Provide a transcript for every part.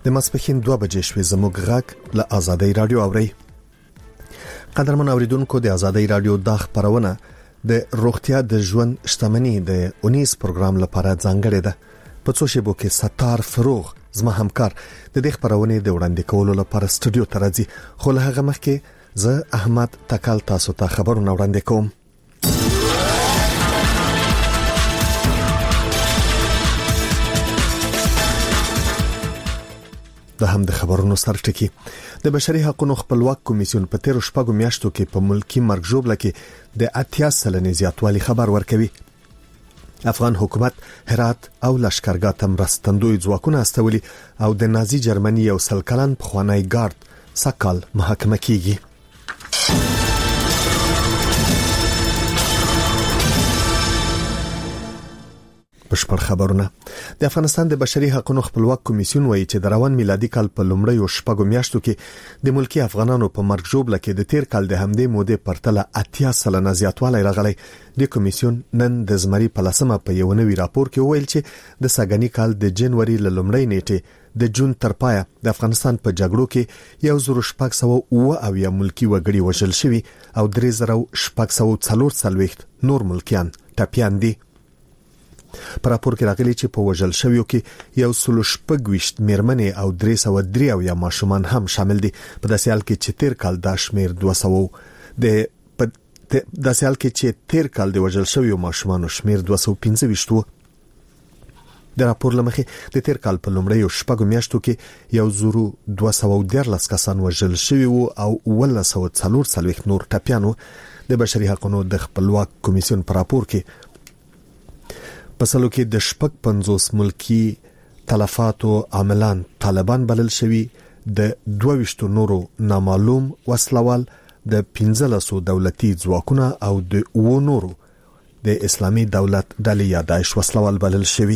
د ماسپښین 2 بجې شوې زموږ غږ له آزادۍ رادیو اوري. قدرمن اوریدونکو د آزادۍ رادیو د خبرونه د روغتیا د ژوند شتمنۍ د 19 پروګرام لپاره ځانګړې ده. په څو شیبو کې ستار فروغ زما همکار د دې خبرونه د وړاندې کولو لپاره استودیو ته راځي، خو له هغه مخکې زه احمد تکل تاسو ته خبرونه وړاندې کوم. د هم د خبرونو سرټکی د بشري حقوقو خپلواک کمیسیون په 13 شپږو میاشتو کې په ملکی مرګ ژوبله کې د 80 سلنې زیاتوالی خبر ورکوي. افغان حکومت هرات او لشکرګاه ته مرستندوی ځواکونه استولي او د نازي جرمني یو سلکلن پخوانی ګارد سکال محاکمه کیږي. بشپړ خبرونه. د افغانستان د بشري حقوقو خپلواک کمیسیون وایي چې د روان میلادي کال په لومړیو شپږو میاشتو کې د ملکی افغانانو په مرګ ژوبله کې د تیر کال د همدې مودې پرتله 80 سلنه زیاتوالی راغلی. د کمیسیون نن د زمري په لسمه په یو نوي راپور کې ویل چې د سګنی کال د جنوري ل لومړۍ نیټه د جون تر پایه د افغانستان په جګړو کې 1609 ملکی وګړي وژل شوي او 3640 نور ملکیان ټپيان دي. پر راپور کې راغلي چې په وژل شویو کې 126 میرمنې او 303 ماشومان هم شامل دي. په داسې حال کې چې تیر کال د شمیر 200 د وژل شویو ماشومانو شمیر 215 وو. د راپور لمخې د تیر کال په لومړیو شپږو میاشتو کې 1213 کسان وژل شوي وو او 1940 نور ټپيانو. د بشري حقوقو د خپلواک کمیسیون پر راپور کې پسلو کې د 50 ملکی تلفاتو عاملان طالبان بلل شوي، د 22 نورو نامعلوم وسلوال، د 15 دولتي ځواکونه او د 9 نورو د اسلامي دولت ډلې یا داعش وسلوال بلل شوي.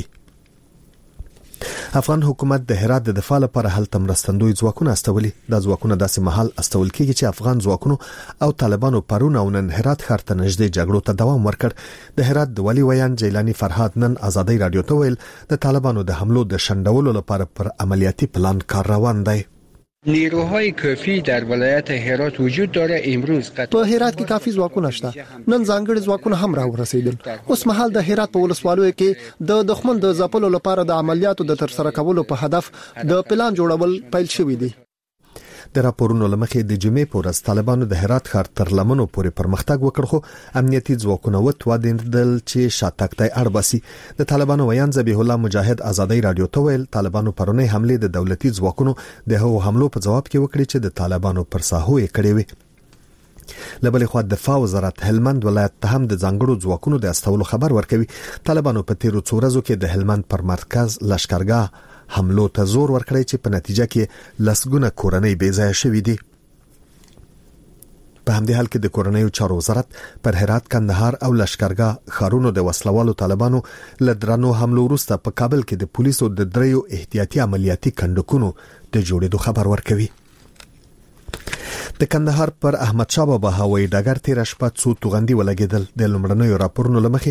افغان حکومت د هرات د دفاع لپاره هلته مرستندوی ځواکونه استولي. د ځواکونه داسې محل استول کېږي چې افغان ځواکونو او طالبانو پرون او نن هرات ښار ته نږدې جګړو ته دوام ورکړ. د هرات د ولی ویان جیلانی فرهاد نن آزادۍ رادیو ته ویل د طالبانو د حملو د شندولو لپاره پر عملیاتي پلان کار روان دی. نیروهای کافی در ولایت هرات وجود داره. امروز په هرات کې کافي ځواکونه شته. نن ځانګړي ځواکونه هم راورسېدل. اوس مهال د هرات په ولسوالیو کې د دښمن د ځپلو لپاره د عملیاتو د ترسره کولو په هدف د پلان جوړول پیل شوی دی. د راپورونو لمخې د جمعې په ورځ طالبانو د هرات ښار تر لمنو پورې پرمختګ وکړ، خو امنیتي ځواکونه وتوادل چې شاتګتای اړباسي. د طالبانو ویان ذبیح الله مجاهد آزادۍ رادیو ته ویل طالبانو پرونی حمله د دولتي ځواکونو د هغو حملو په جواب کې وکړي چې د طالبانو پر ساحو یې کړې وي. لبلې خو د دفاع وزارت هلمند ولایت ته هم د ځانګړو ځواکونو د استولو خبر ورکوي. طالبانو په تیرو څو ورځو کې د هلمند پر مرکز لشکرګاه حملو ته زور ورکړی چې په نتیجه کې لسګونه کورنۍ بې ځایه شوې دي. په همدې حال کې د کورنیو چارو وزارت پر هرات، کندهار او لشکرګاه ښارونو د وسلوالو طالبانو لدرانو حملو وروسته په کابل کې د پولیسو د 3 احتیاطي عملیاتي کندکونو د جوړېدو خبر ورکوي. د کندهار پر احمد شاه بابا هوایي ډګر تیر شپه څو توغندي ولګېدل. د لومړنیو راپورونو لمخې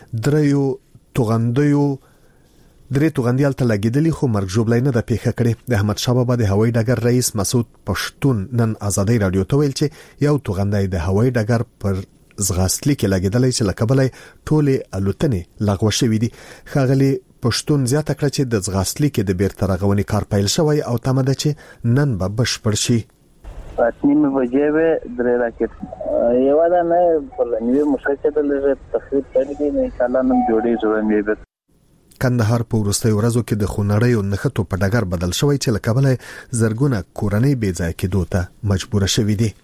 3 توغندیال ته لګېدلې، خو مرګ ژوبلای نه د پیښه کړې. د احمد شاه بابا د هوایي ډګر رئیس مسعود پښتون نن آزادۍ رادیو ته ویل چې یو توغندای د هوایي ډګر پر زغاستلي کې لګېدلې چې لکبلې ټوله الوتنې لغوه شوې دي. ښاغلي پښتون زیاته کړه چې د زغاستلي کې د بیرته رغونې کار پیل شوی او تمه ده چې نن به بشپړ شي. نیمه بجې به درې راکټ یو دا نه په نیمه مشکل د لږه تخریب کړي نه کله نن جوړې جوړې. کندهار په وروستیو ورځو کې د خونړیو نښتو په ډګر بدل شوی چې لکبله زرګونه کورنۍ بې ځای کېدو ته مجبور شوې دي.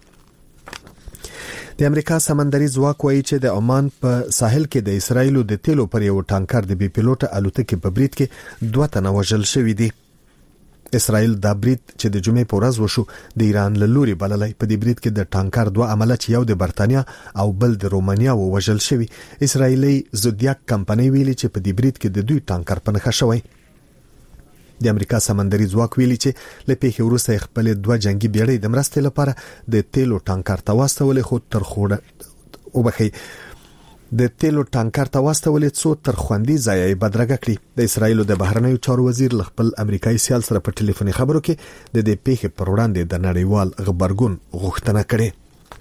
د امریکا سمندري ځواک وایي چې د عمان په ساحل کې د اسرایلو د تیلو پر یو ټانکر د بي پيلوټ الوتکې په برید کې 2 تنه وژل شوي دي. اسرائیل دا برید چې د جمعې په ورځ وشو د ایران له لوري بللای. په دې برید کې د ټانکر 2 عمله چې یو د برتانیا او بل د رومانیا وژل شوی. اسرائیلي زودیاک کمپنۍ ویلي چې په دې برید کې د دوی ټانکر په نښه شوی. د امریکا سمندري ځواک ویلي چې له پیښې وروسته خپل 2 جنگي بیړۍ د مرستې لپاره د تیلو ټانکر ته واستولې، خو تر خوړه وبخي د تیلو ټانکر ته واستولې څو تر خوندي ځای بدرګه کړی. د اسرایل د بهرنیو چارو وزیر خپل امریکایي سیال سره په ټلیفوني خبرو کې د دې پیښې پر وړاندې د نړیوال غبرګون غوښتنه کړې.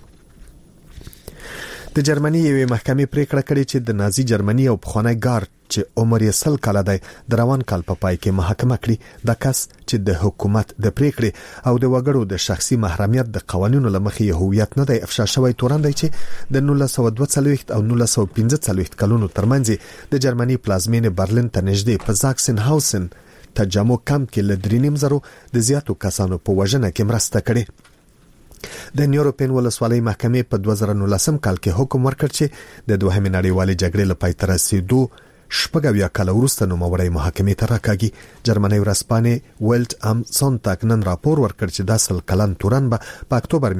د جرمني یوې محکمې پریکړه کړې چې د نازي جرمني او پخوانی ګارد چې عمر یې 100 کاله دی د روان کال په پای کې محاکمه کړي. د کس چې د حکومت د پریکړې او د وګړو د شخصي محرمیت د قوانینو لمخې هویت نه دی افشا شوی تورن دی چې د 1942 او 1945 کلونو ترمنځ د جرمني پلازمینې برلین ته نږدې په زاکسن هاوسن تجمع کمپ کې ل 3.5 د زیاتو کسانو په وژنه کې مرسته کړې. د نیوروپین ولسوالۍ محکمې په 2019 کال کې حکم ورکړ چې د دوهمې نړیوالې جګړې له پای ته رسیدو 18 کال وروسته نوموړی محاکمې ته راکاږي. جرمني ورځپاڼې ویلټ ام سونتاګ نن راپور ورکړ چې د 10 کلن تورن په اکتوبر